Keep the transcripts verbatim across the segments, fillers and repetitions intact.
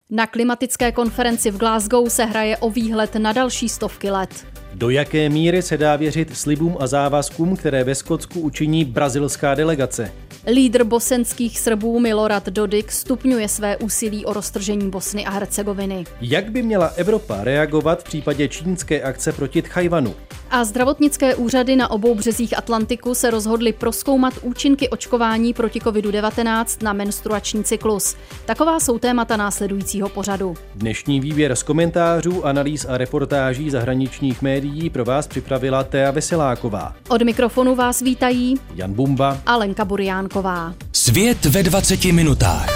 Na klimatické konferenci v Glasgow se hraje o výhled na další stovky let. Do jaké míry se dá věřit slibům a závazkům, které ve Skotsku učiní brazilská delegace? Lídr bosenských Srbů Milorad Dodik stupňuje své úsilí o roztržení Bosny a Hercegoviny. Jak by měla Evropa reagovat v případě čínské akce proti Tchajwanu? A zdravotnické úřady na obou březích Atlantiku se rozhodly prozkoumat účinky očkování proti kovidu devatenáct na menstruační cyklus. Taková jsou témata následujícího pořadu. Dnešní výběr z komentářů, analýz a reportáží zahraničních médií pro vás připravila Thea Veseláková. Od mikrofonu vás vítají Jan Bumba a Lenka Burjánková. Svět ve dvaceti minutách.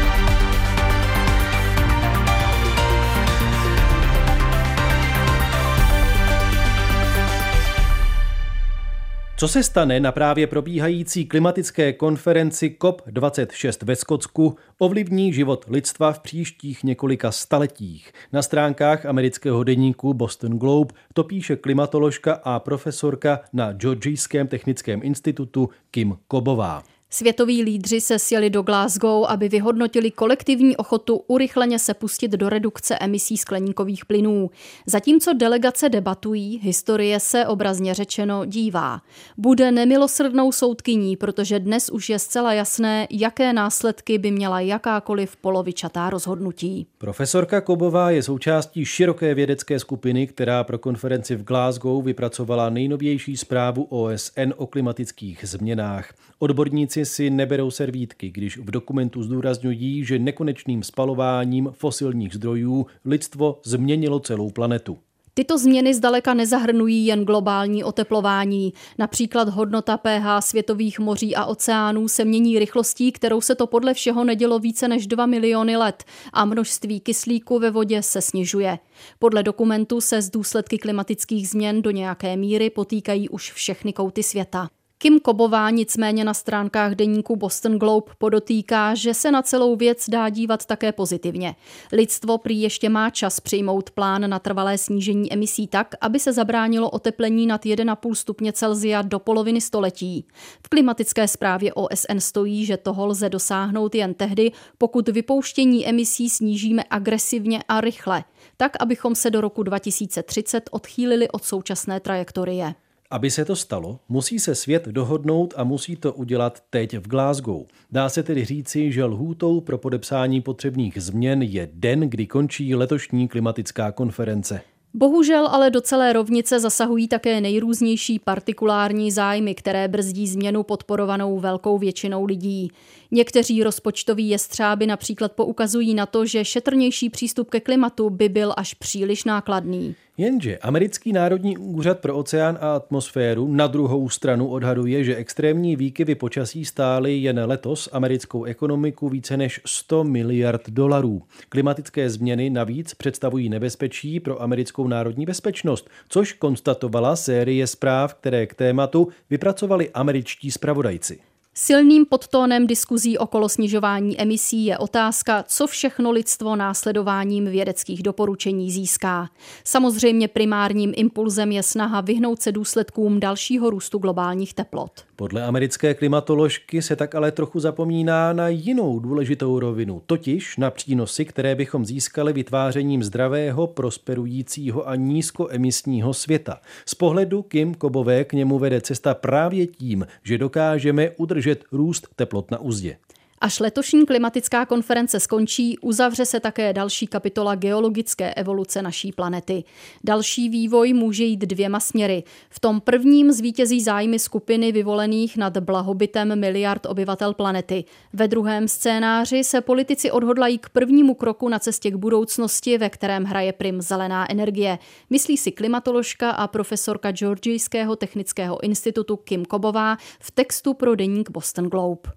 Co se stane na právě probíhající klimatické konferenci C O P dvacet šest ve Skotsku, ovlivní život lidstva v příštích několika staletích. Na stránkách amerického deníku Boston Globe to píše klimatoložka a profesorka na Georgijském technickém institutu Kim Cobbová. Světoví lídři se sjeli do Glasgow, aby vyhodnotili kolektivní ochotu urychleně se pustit do redukce emisí skleníkových plynů. Zatímco delegace debatují, historie se obrazně řečeno dívá. Bude nemilosrdnou soudkyní, protože dnes už je zcela jasné, jaké následky by měla jakákoliv polovičatá rozhodnutí. Profesorka Cobbová je součástí široké vědecké skupiny, která pro konferenci v Glasgow vypracovala nejnovější zprávu O S N o klimatických změnách. Odborníci si neberou servítky, když v dokumentu zdůrazňují, že nekonečným spalováním fosilních zdrojů lidstvo změnilo celou planetu. Tyto změny zdaleka nezahrnují jen globální oteplování. Například hodnota pH světových moří a oceánů se mění rychlostí, kterou se to podle všeho nedělo více než dva miliony let a množství kyslíku ve vodě se snižuje. Podle dokumentu se z důsledky klimatických změn do nějaké míry potýkají už všechny kouty světa. Kim Cobbová nicméně na stránkách deníku Boston Globe podotýká, že se na celou věc dá dívat také pozitivně. Lidstvo prý ještě má čas přijmout plán na trvalé snížení emisí tak, aby se zabránilo oteplení nad jedna celá pět stupně Celsia do poloviny století. V klimatické zprávě O S N stojí, že toho lze dosáhnout jen tehdy, pokud vypouštění emisí snížíme agresivně a rychle, tak abychom se do roku dva tisíce třicet odchýlili od současné trajektorie. Aby se to stalo, musí se svět dohodnout a musí to udělat teď v Glasgow. Dá se tedy říci, že lhůtou pro podepsání potřebných změn je den, kdy končí letošní klimatická konference. Bohužel ale do celé rovnice zasahují také nejrůznější partikulární zájmy, které brzdí změnu podporovanou velkou většinou lidí. Někteří rozpočtoví jestřáby například poukazují na to, že šetrnější přístup ke klimatu by byl až příliš nákladný. Jenže americký národní úřad pro oceán a atmosféru na druhou stranu odhaduje, že extrémní výkyvy počasí stály jen letos americkou ekonomiku více než sto miliard dolarů. Klimatické změny navíc představují nebezpečí pro americkou národní bezpečnost, což konstatovala série zpráv, které k tématu vypracovali američtí zpravodajci. Silným podtónem diskuzí okolo snižování emisí je otázka, co všechno lidstvo následováním vědeckých doporučení získá. Samozřejmě primárním impulzem je snaha vyhnout se důsledkům dalšího růstu globálních teplot. Podle americké klimatoložky se tak ale trochu zapomíná na jinou důležitou rovinu, totiž na přínosy, které bychom získali vytvářením zdravého, prosperujícího a nízkoemisního světa. Z pohledu Kim Cobbové k němu vede cesta právě tím, že dokážeme udržet růst teplot na uzdě. Až letošní klimatická konference skončí, uzavře se také další kapitola geologické evoluce naší planety. Další vývoj může jít dvěma směry. V tom prvním zvítězí zájmy skupiny vyvolených nad blahobytem miliard obyvatel planety. Ve druhém scénáři se politici odhodlají k prvnímu kroku na cestě k budoucnosti, ve kterém hraje prim zelená energie. Myslí si klimatoložka a profesorka Georgijského technického institutu Kim Cobbová v textu pro deník Boston Globe.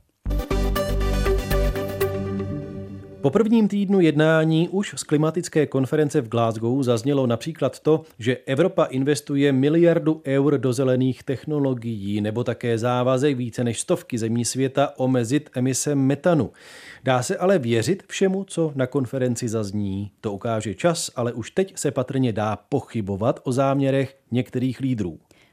Po prvním týdnu jednání už z klimatické konference v Glasgow zaznělo například to, že Evropa investuje miliardu eur do zelených technologií nebo také závazek více než stovky zemí světa omezit emise metanu. Dá se ale věřit všemu, co na konferenci zazní. To ukáže čas, ale už teď se patrně dá pochybovat o záměrech některých lídrů.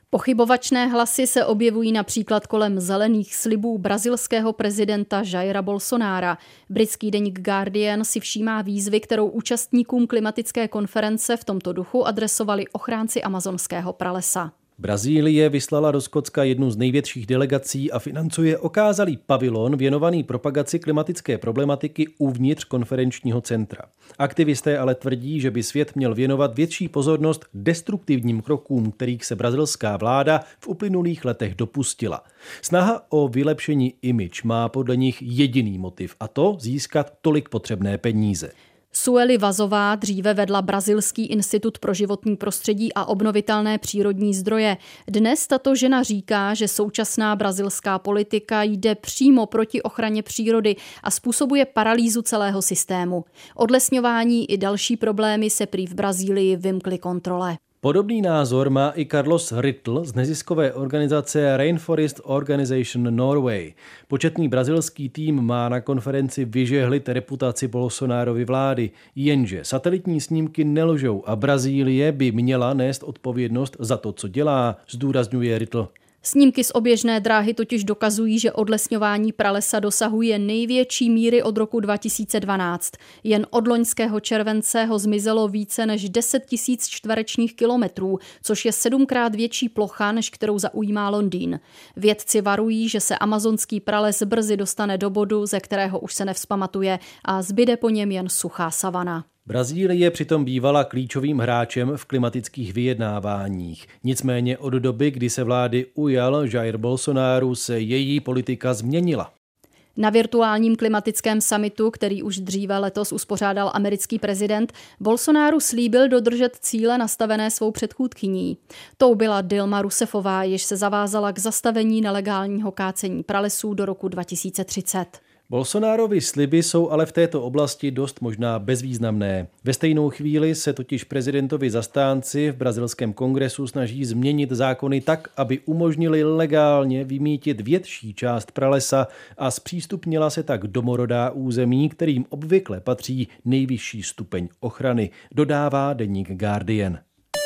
Pochybovačné hlasy se objevují například kolem zelených slibů brazilského prezidenta Jaira Bolsonára. Britský deník Guardian si všímá výzvy, kterou účastníkům klimatické konference v tomto duchu adresovali ochránci amazonského pralesa. Brazílie vyslala do Skotska jednu z největších delegací a financuje okázalý pavilon věnovaný propagaci klimatické problematiky uvnitř konferenčního centra. Aktivisté ale tvrdí, že by svět měl věnovat větší pozornost destruktivním krokům, kterých se brazilská vláda v uplynulých letech dopustila. Snaha o vylepšení image má podle nich jediný motiv, a to získat tolik potřebné peníze. Sueli Vazová dříve vedla Brazilský institut pro životní prostředí a obnovitelné přírodní zdroje. Dnes tato žena říká, že současná brazilská politika jde přímo proti ochraně přírody a způsobuje paralýzu celého systému. Odlesňování i další problémy se prý v Brazílii vymkly kontrole. Podobný názor má i Carlos Rittl z neziskové organizace Rainforest Organization Norway. Početný brazilský tým má na konferenci vyžehlit reputaci Bolsonárovy vlády, jenže satelitní snímky nelžou a Brazílie by měla nést odpovědnost za to, co dělá, zdůrazňuje Rittl. Snímky z oběžné dráhy totiž dokazují, že odlesňování pralesa dosahuje největší míry od roku dva tisíce dvanáct. Jen od loňského července ho zmizelo více než deset tisíc čtverečních kilometrů, což je sedmkrát větší plocha, než kterou zaujímá Londýn. Vědci varují, že se amazonský prales brzy dostane do bodu, ze kterého už se nevzpamatuje a zbyde po něm jen suchá savana. Brazílie přitom bývala klíčovým hráčem v klimatických vyjednáváních. Nicméně od doby, kdy se vlády ujal Jair Bolsonaro, se její politika změnila. Na virtuálním klimatickém summitu, který už dříve letos uspořádal americký prezident, Bolsonaro slíbil dodržet cíle nastavené svou předchůdkyní. Tou byla Dilma Rousseffová, jež se zavázala k zastavení nelegálního kácení pralesů do roku dva tisíce třicet. Bolsonárovy sliby jsou ale v této oblasti dost možná bezvýznamné. Ve stejnou chvíli se totiž prezidentovi zastánci v brazilském kongresu snaží změnit zákony tak, aby umožnili legálně vymýtit větší část pralesa a zpřístupnila se tak domorodá území, kterým obvykle patří nejvyšší stupeň ochrany, dodává deník Guardian.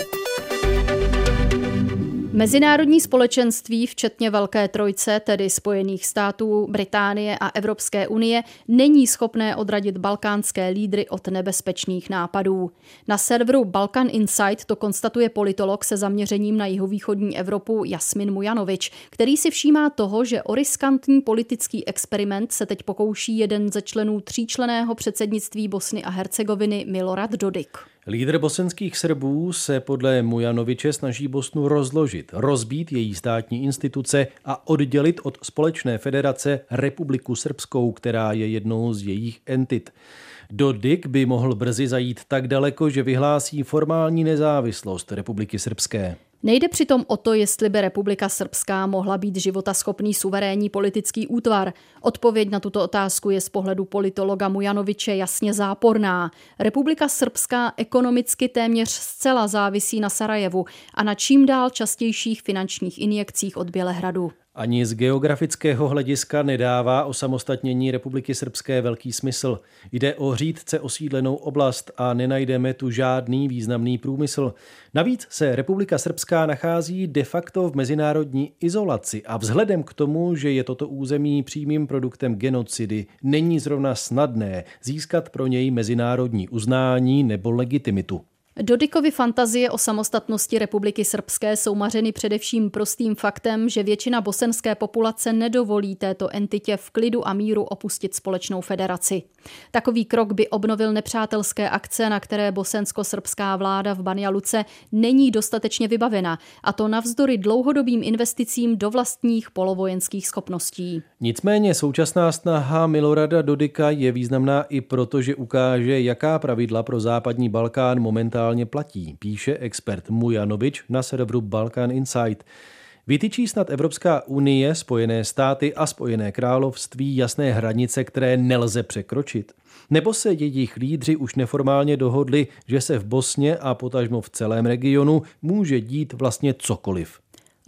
Mezinárodní společenství, včetně Velké trojce, tedy Spojených států, Británie a Evropské unie, není schopné odradit balkánské lídry od nebezpečných nápadů. Na serveru Balkan Insight to konstatuje politolog se zaměřením na jihovýchodní Evropu Jasmin Mujanovič, který si všímá toho, že o riskantní politický experiment se teď pokouší jeden ze členů tříčlenného předsednictví Bosny a Hercegoviny Milorad Dodik. Lídr bosenských Srbů se podle Mujanoviče snaží Bosnu rozložit, rozbít její státní instituce a oddělit od společné federace Republiku srbskou, která je jednou z jejich entit. Dodik by mohl brzy zajít tak daleko, že vyhlásí formální nezávislost Republiky srbské. Nejde přitom o to, jestli by Republika srbská mohla být životaschopný suverénní politický útvar. Odpověď na tuto otázku je z pohledu politologa Mujanoviče jasně záporná. Republika srbská ekonomicky téměř zcela závisí na Sarajevu a na čím dál častějších finančních injekcích od Bělehradu. Ani z geografického hlediska nedává osamostatnění Republiky srbské velký smysl. Jde o řídce osídlenou oblast a nenajdeme tu žádný významný průmysl. Navíc se Republika srbská nachází de facto v mezinárodní izolaci a vzhledem k tomu, že je toto území přímým produktem genocidy, není zrovna snadné získat pro něj mezinárodní uznání nebo legitimitu. Dodikovy fantazie o samostatnosti Republiky srbské jsou mařeny především prostým faktem, že většina bosenské populace nedovolí této entitě v klidu a míru opustit společnou federaci. Takový krok by obnovil nepřátelské akce, na které bosensko-srbská vláda v Banja Luce není dostatečně vybavena, a to navzdory dlouhodobým investicím do vlastních polovojenských schopností. Nicméně současná snaha Milorada Dodika je významná i proto, že ukáže, jaká pravidla pro západní Balkán momentálně platí, píše expert Mujanovič na serveru Balkan Insight. Vytyčí snad Evropská unie, Spojené státy a Spojené království jasné hranice, které nelze překročit? Nebo se jejich lídři už neformálně dohodli, že se v Bosně a potažmo v celém regionu může dít vlastně cokoliv?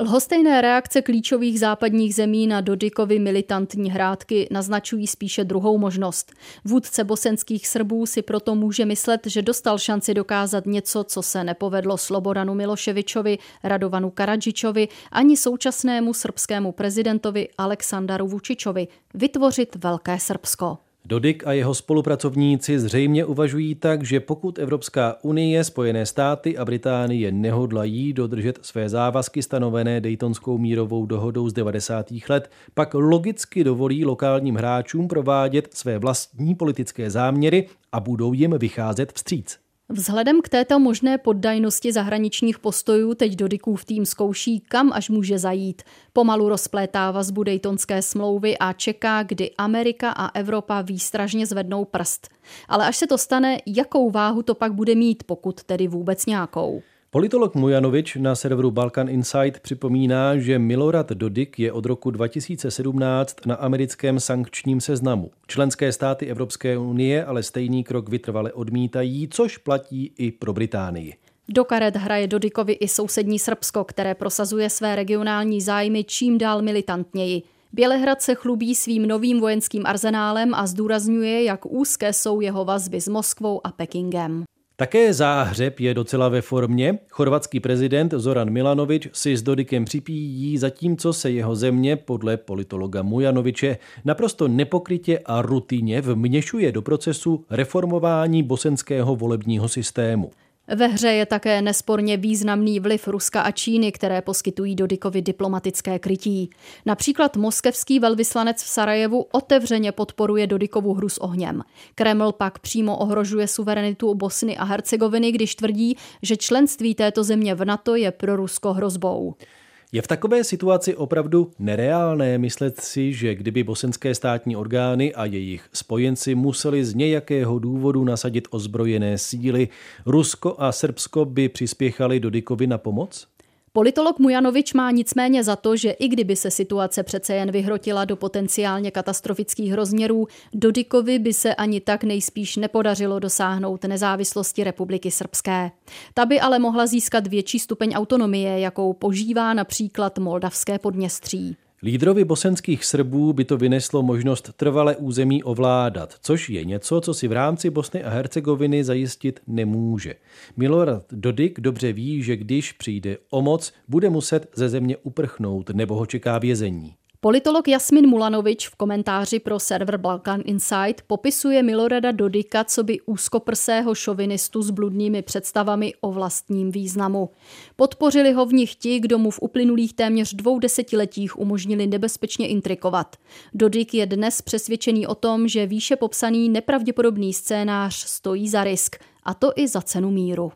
Lhostejné reakce klíčových západních zemí na Dodikovy militantní hrátky naznačují spíše druhou možnost. Vůdce bosenských Srbů si proto může myslet, že dostal šanci dokázat něco, co se nepovedlo Slobodanu Miloševičovi, Radovanu Karadžičovi ani současnému srbskému prezidentovi Aleksandaru Vučičovi – vytvořit Velké Srbsko. Dodik a jeho spolupracovníci zřejmě uvažují tak, že pokud Evropská unie, Spojené státy a Británie nehodlají dodržet své závazky stanovené Daytonskou mírovou dohodou z devadesátých let, pak logicky dovolí lokálním hráčům provádět své vlastní politické záměry a budou jim vycházet vstříc. Vzhledem k této možné poddajnosti zahraničních postojů teď Dodikův tým zkouší, kam až může zajít. Pomalu rozplétá vazbu Daytonské smlouvy a čeká, kdy Amerika a Evropa výstražně zvednou prst. Ale až se to stane, jakou váhu to pak bude mít, pokud tedy vůbec nějakou? Politolog Mujanovič na serveru Balkan Insight připomíná, že Milorad Dodik je od roku dva tisíce sedmnáct na americkém sankčním seznamu. Členské státy Evropské unie ale stejný krok vytrvale odmítají, což platí i pro Británii. Do karet hraje Dodikovi i sousední Srbsko, které prosazuje své regionální zájmy čím dál militantněji. Bělehrad se chlubí svým novým vojenským arzenálem a zdůrazňuje, jak úzké jsou jeho vazby s Moskvou a Pekingem. Také Záhřeb je docela ve formě. Chorvatský prezident Zoran Milanović si s Dodikem připíjí, zatímco se jeho země, podle politologa Mujanoviče, naprosto nepokrytě a rutině vměšuje do procesu reformování bosenského volebního systému. Ve hře je také nesporně významný vliv Ruska a Číny, které poskytují Dodikovi diplomatické krytí. Například moskevský velvyslanec v Sarajevu otevřeně podporuje Dodikovu hru s ohněm. Kreml pak přímo ohrožuje suverenitu Bosny a Hercegoviny, když tvrdí, že členství této země v NATO je pro Rusko hrozbou. Je v takové situaci opravdu nereálné myslet si, že kdyby bosenské státní orgány a jejich spojenci museli z nějakého důvodu nasadit ozbrojené síly, Rusko a Srbsko by přispěchali Dodikovi na pomoc? Politolog Mujanovič má nicméně za to, že i kdyby se situace přece jen vyhrotila do potenciálně katastrofických rozměrů, Dodikovi by se ani tak nejspíš nepodařilo dosáhnout nezávislosti Republiky Srbské. Ta by ale mohla získat větší stupeň autonomie, jakou požívá například Moldavské Podněstří. Lídrovi bosenských Srbů by to vyneslo možnost trvale území ovládat, což je něco, co si v rámci Bosny a Hercegoviny zajistit nemůže. Milorad Dodik dobře ví, že když přijde o moc, bude muset ze země uprchnout nebo ho čeká vězení. Politolog Jasmin Mulanovič v komentáři pro server Balkan Insight popisuje Milorada Dodika coby úzkoprsého šovinistu s bludnými představami o vlastním významu. Podpořili ho v nich ti, kdo mu v uplynulých téměř dvou desetiletích umožnili nebezpečně intrikovat. Dodik je dnes přesvědčený o tom, že výše popsaný nepravděpodobný scénář stojí za risk, a to i za cenu míru.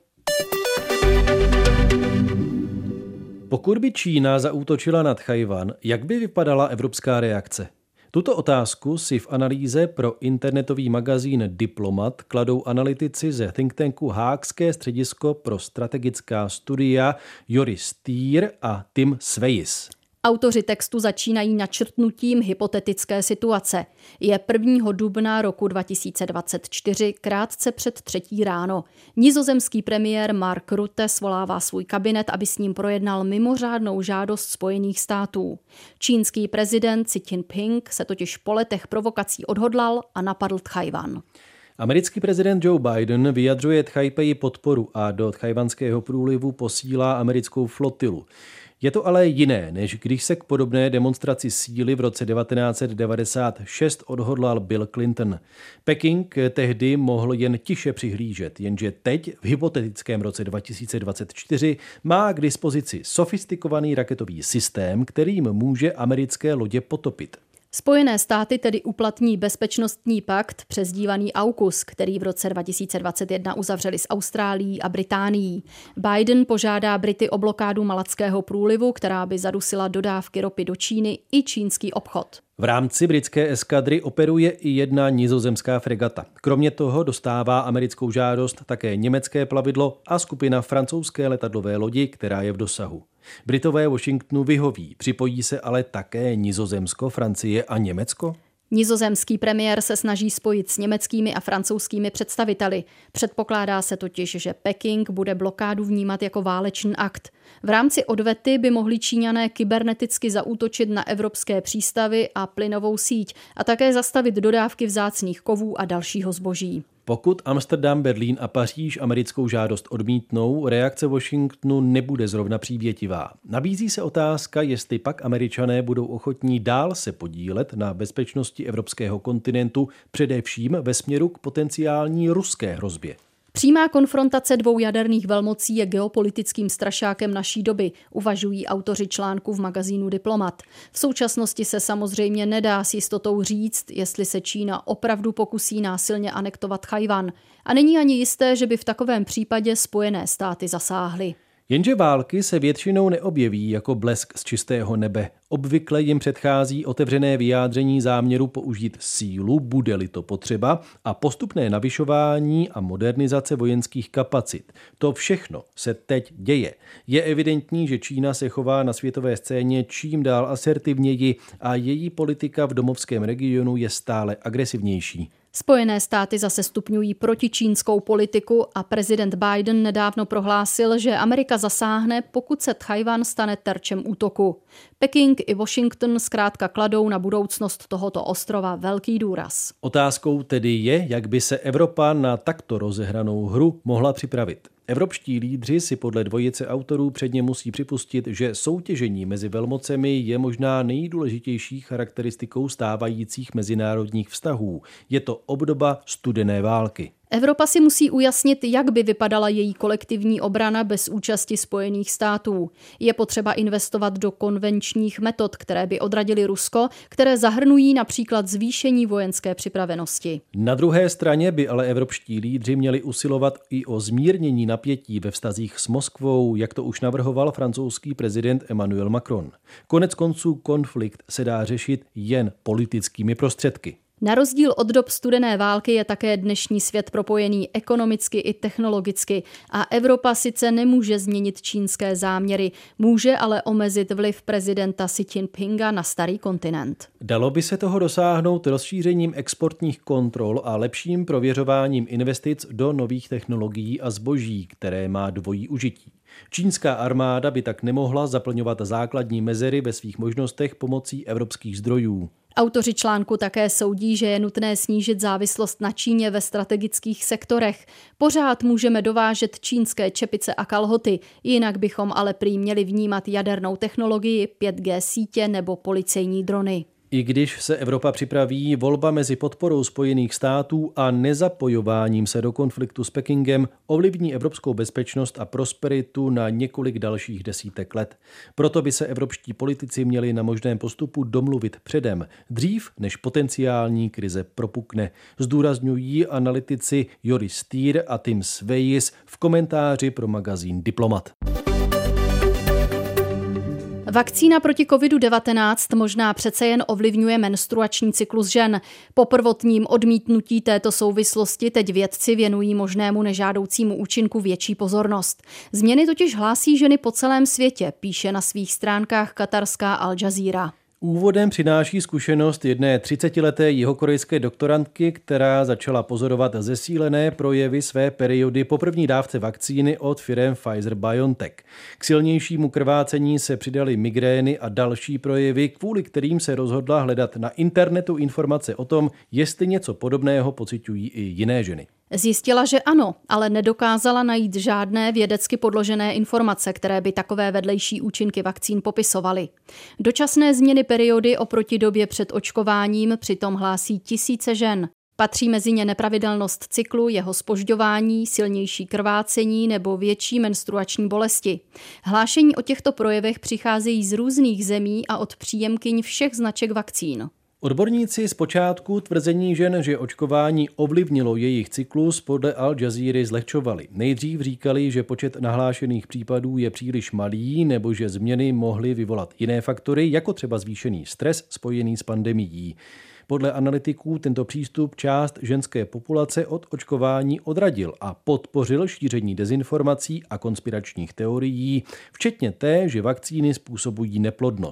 Pokud by Čína zaútočila na Tchaj-wan, jak by vypadala evropská reakce? Tuto otázku si v analýze pro internetový magazín Diplomat kladou analytici ze think tanku Haagské středisko pro strategická studia Joris Stier a Tim Svejs. Autoři textu začínají načrtnutím hypotetické situace. Je prvního dubna roku dva tisíce dvacet čtyři, krátce před třetí ráno. Nizozemský premiér Mark Rutte svolává svůj kabinet, aby s ním projednal mimořádnou žádost Spojených států. Čínský prezident Xi Jinping se totiž po letech provokací odhodlal a napadl Tchaj-wan. Americký prezident Joe Biden vyjadřuje Tchaj-Peji podporu a do Tchajwanského průlivu posílá americkou flotilu. Je to ale jiné, než když se k podobné demonstraci síly v roce devatenáct set devadesát šest odhodlal Bill Clinton. Peking tehdy mohl jen tiše přihlížet, jenže teď v hypotetickém roce dva tisíce dvacet čtyři má k dispozici sofistikovaný raketový systém, kterým může americké lodě potopit. Spojené státy tedy uplatní bezpečnostní pakt přezdívaný AUKUS, který v roce dva tisíce dvacet jedna uzavřeli s Austrálií a Británií. Biden požádá Brity o blokádu Malackého průlivu, která by zadusila dodávky ropy do Číny i čínský obchod. V rámci britské eskadry operuje i jedna nizozemská fregata. Kromě toho dostává americkou žádost také německé plavidlo a skupina francouzské letadlové lodi, která je v dosahu. Britové Washingtonu vyhoví, připojí se ale také Nizozemsko, Francie a Německo? Nizozemský premiér se snaží spojit s německými a francouzskými představiteli. Předpokládá se totiž, že Peking bude blokádu vnímat jako válečný akt. V rámci odvety by mohli Číňané kyberneticky zaútočit na evropské přístavy a plynovou síť a také zastavit dodávky vzácných kovů a dalšího zboží. Pokud Amsterdam, Berlín a Paříž americkou žádost odmítnou, reakce Washingtonu nebude zrovna přívětivá. Nabízí se otázka, jestli pak Američané budou ochotní dál se podílet na bezpečnosti evropského kontinentu, především ve směru k potenciální ruské hrozbě. Přímá konfrontace dvou jaderných velmocí je geopolitickým strašákem naší doby, uvažují autoři článku v magazínu Diplomat. V současnosti se samozřejmě nedá s jistotou říct, jestli se Čína opravdu pokusí násilně anektovat Tchaj-wan. A není ani jisté, že by v takovém případě Spojené státy zasáhly. Jenže války se většinou neobjeví jako blesk z čistého nebe. Obvykle jim předchází otevřené vyjádření záměru použít sílu, bude-li to potřeba, a postupné navyšování a modernizace vojenských kapacit. To všechno se teď děje. Je evidentní, že Čína se chová na světové scéně čím dál asertivněji a její politika v domovském regionu je stále agresivnější. Spojené státy zase stupňují protičínskou politiku a prezident Biden nedávno prohlásil, že Amerika zasáhne, pokud se Tchaj-wan stane terčem útoku. Peking i Washington zkrátka kladou na budoucnost tohoto ostrova velký důraz. Otázkou tedy je, jak by se Evropa na takto rozehranou hru mohla připravit. Evropští lídři si podle dvojice autorů předně musí připustit, že soutěžení mezi velmocemi je možná nejdůležitější charakteristikou stávajících mezinárodních vztahů. Je to obdoba studené války. Evropa si musí ujasnit, jak by vypadala její kolektivní obrana bez účasti Spojených států. Je potřeba investovat do konvenčních metod, které by odradily Rusko, které zahrnují například zvýšení vojenské připravenosti. Na druhé straně by ale evropští lídři měli usilovat i o zmírnění napětí ve vztazích s Moskvou, jak to už navrhoval francouzský prezident Emmanuel Macron. Konec konců konflikt se dá řešit jen politickými prostředky. Na rozdíl od dob studené války je také dnešní svět propojený ekonomicky i technologicky a Evropa sice nemůže změnit čínské záměry, může ale omezit vliv prezidenta Xi Jinpinga na starý kontinent. Dalo by se toho dosáhnout rozšířením exportních kontrol a lepším prověřováním investic do nových technologií a zboží, které má dvojí užití. Čínská armáda by tak nemohla zaplňovat základní mezery ve svých možnostech pomocí evropských zdrojů. Autoři článku také soudí, že je nutné snížit závislost na Číně ve strategických sektorech. Pořád můžeme dovážet čínské čepice a kalhoty, jinak bychom ale prý měli vnímat jadernou technologii, pět G sítě nebo policejní drony. I když se Evropa připraví, volba mezi podporou Spojených států a nezapojováním se do konfliktu s Pekingem ovlivní evropskou bezpečnost a prosperitu na několik dalších desítek let. Proto by se evropští politici měli na možném postupu domluvit předem, dřív než potenciální krize propukne. Zdůrazňují analytici Joris Stier a Tim Svejis v komentáři pro magazín Diplomat. Vakcína proti kovidu devatenáct možná přece jen ovlivňuje menstruační cyklus žen. Po prvotním odmítnutí této souvislosti teď vědci věnují možnému nežádoucímu účinku větší pozornost. Změny totiž hlásí ženy po celém světě, píše na svých stránkách katarská Al Jazeera. Úvodem přináší zkušenost jedné třicetileté jihokorejské doktorantky, která začala pozorovat zesílené projevy své periody po první dávce vakcíny od firem Pfizer-BioNTech. K silnějšímu krvácení se přidaly migrény a další projevy, kvůli kterým se rozhodla hledat na internetu informace o tom, jestli něco podobného pociťují i jiné ženy. Zjistila, že ano, ale nedokázala najít žádné vědecky podložené informace, které by takové vedlejší účinky vakcín popisovaly. Dočasné změny periody oproti době před očkováním přitom hlásí tisíce žen. Patří mezi ně nepravidelnost cyklu, jeho zpožďování, silnější krvácení nebo větší menstruační bolesti. Hlášení o těchto projevech přicházejí z různých zemí a od příjemkyň všech značek vakcín. Odborníci zpočátku tvrzení žen, že očkování ovlivnilo jejich cyklus, podle Al Jazeera zlehčovali. Nejdřív říkali, že počet nahlášených případů je příliš malý nebo že změny mohly vyvolat jiné faktory, jako třeba zvýšený stres spojený s pandemií. Podle analytiků tento přístup část ženské populace od očkování odradil a podpořil šíření dezinformací a konspiračních teorií, včetně té, že vakcíny způsobují neplodnost.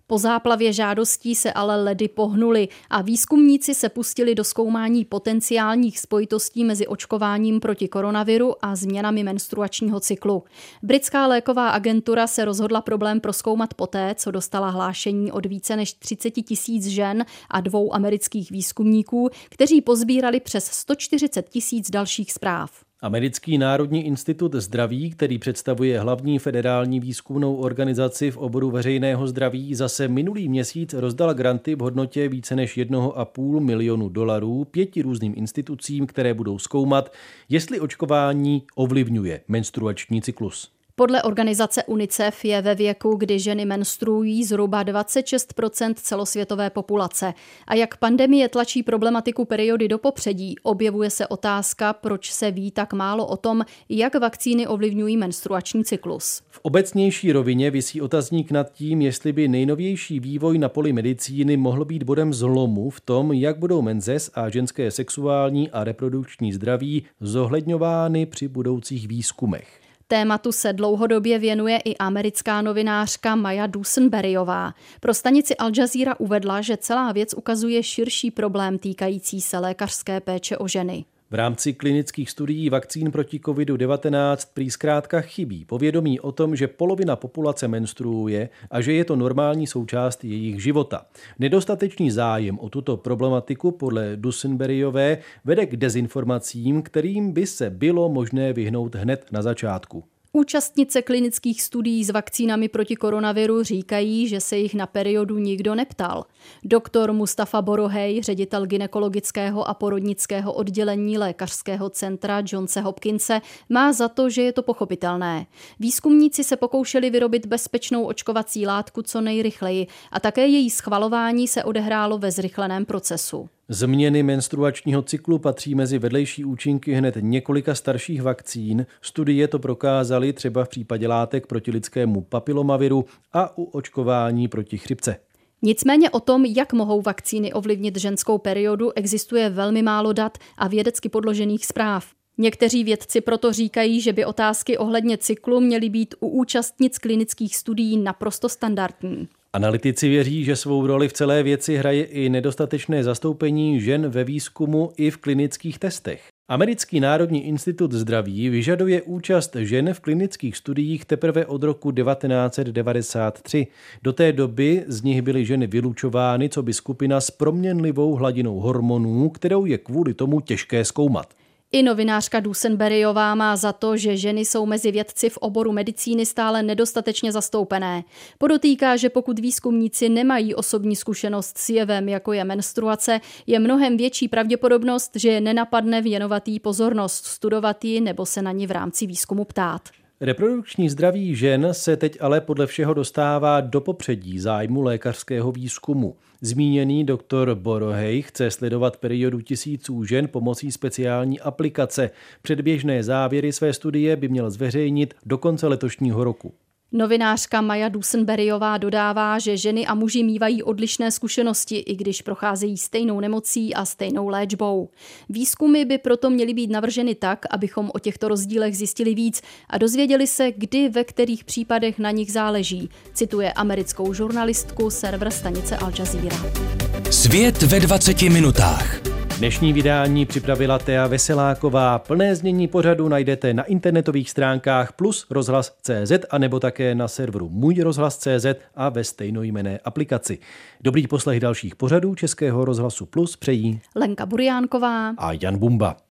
Po záplavě žádostí se ale ledy pohnuly a výzkumníci se pustili do zkoumání potenciálních spojitostí mezi očkováním proti koronaviru a změnami menstruačního cyklu. Britská léková agentura se rozhodla problém prozkoumat poté, co dostala hlášení od více než třicet tisíc žen a dvou amerických výzkumníků, kteří pozbírali přes sto čtyřicet tisíc dalších zpráv. Americký národní institut zdraví, který představuje hlavní federální výzkumnou organizaci v oboru veřejného zdraví, zase minulý měsíc rozdal granty v hodnotě více než jednoho a půl milionu dolarů pěti různým institucím, které budou zkoumat, jestli očkování ovlivňuje menstruační cyklus. Podle organizace UNICEF je ve věku, kdy ženy menstruují, zhruba dvacet šest procent celosvětové populace. A jak pandemie tlačí problematiku periody do popředí, objevuje se otázka, proč se ví tak málo o tom, jak vakcíny ovlivňují menstruační cyklus. V obecnější rovině visí otazník nad tím, jestli by nejnovější vývoj na poli medicíny mohl být bodem zlomu v tom, jak budou menzes a ženské sexuální a reprodukční zdraví zohledňovány při budoucích výzkumech. Tématu se dlouhodobě věnuje i americká novinářka Maya Dusenberryová. Pro stanici Al Jazeera uvedla, že celá věc ukazuje širší problém týkající se lékařské péče o ženy. V rámci klinických studií vakcín proti kovidu devatenáct prý zkrátka chybí povědomí o tom, že polovina populace menstruuje a že je to normální součást jejich života. Nedostatečný zájem o tuto problematiku podle Dusenberryové vede k dezinformacím, kterým by se bylo možné vyhnout hned na začátku. Účastnice klinických studií s vakcínami proti koronaviru říkají, že se jich na periodu nikdo neptal. Doktor Mustafa Borohej, ředitel gynekologického a porodnického oddělení lékařského centra Johnse Hopkinse, má za to, že je to pochopitelné. Výzkumníci se pokoušeli vyrobit bezpečnou očkovací látku co nejrychleji a také její schvalování se odehrálo ve zrychleném procesu. Změny menstruačního cyklu patří mezi vedlejší účinky hned několika starších vakcín. Studie to prokázaly třeba v případě látek proti lidskému papilomaviru a u očkování proti chřipce. Nicméně o tom, jak mohou vakcíny ovlivnit ženskou periodu, existuje velmi málo dat a vědecky podložených zpráv. Někteří vědci proto říkají, že by otázky ohledně cyklu měly být u účastnic klinických studií naprosto standardní. Analytici věří, že svou roli v celé věci hraje i nedostatečné zastoupení žen ve výzkumu i v klinických testech. Americký národní institut zdraví vyžaduje účast žen v klinických studiích teprve od roku devatenáct set devadesát tři. Do té doby z nich byly ženy vylučovány coby skupina s proměnlivou hladinou hormonů, kterou je kvůli tomu těžké zkoumat. I novinářka Dusenberryová má za to, že ženy jsou mezi vědci v oboru medicíny stále nedostatečně zastoupené. Podotýká, že pokud výzkumníci nemají osobní zkušenost s jevem, jako je menstruace, je mnohem větší pravděpodobnost, že je nenapadne věnovat jí pozornost, studovat ji nebo se na ní v rámci výzkumu ptát. Reprodukční zdraví žen se teď ale podle všeho dostává do popředí zájmu lékařského výzkumu. Zmíněný doktor Borohej chce sledovat periodu tisíců žen pomocí speciální aplikace. Předběžné závěry své studie by měl zveřejnit do konce letošního roku. Novinářka Maya Dusenberryová dodává, že ženy a muži mívají odlišné zkušenosti, i když procházejí stejnou nemocí a stejnou léčbou. Výzkumy by proto měly být navrženy tak, abychom o těchto rozdílech zjistili víc a dozvěděli se, kdy ve kterých případech na nich záleží, cituje americkou žurnalistku server stanice Al Jazeera. Svět ve dvaceti minutách. Dnešní vydání připravila Thea Veseláková. Plné znění pořadu najdete na internetových stránkách plus rozhlas tečka cé zet a nebo také na serveru můj rozhlas tečka cé zet a ve stejnojmenné aplikaci. Dobrý poslech dalších pořadů Českého rozhlasu Plus přejí Lenka Buriánková a Jan Bumba.